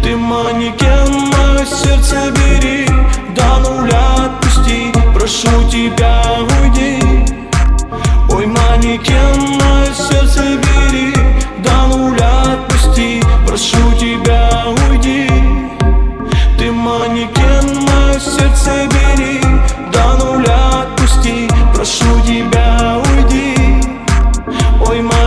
Ты манекен, мое сердце бери, до нуля отпусти, прошу тебя, уйди. Ой, манекен, мое сердце бери, до нуля отпусти, прошу тебя, уйди. Ты манекен, мое сердце бери, до нуля отпусти, прошу тебя, уйди. Ой,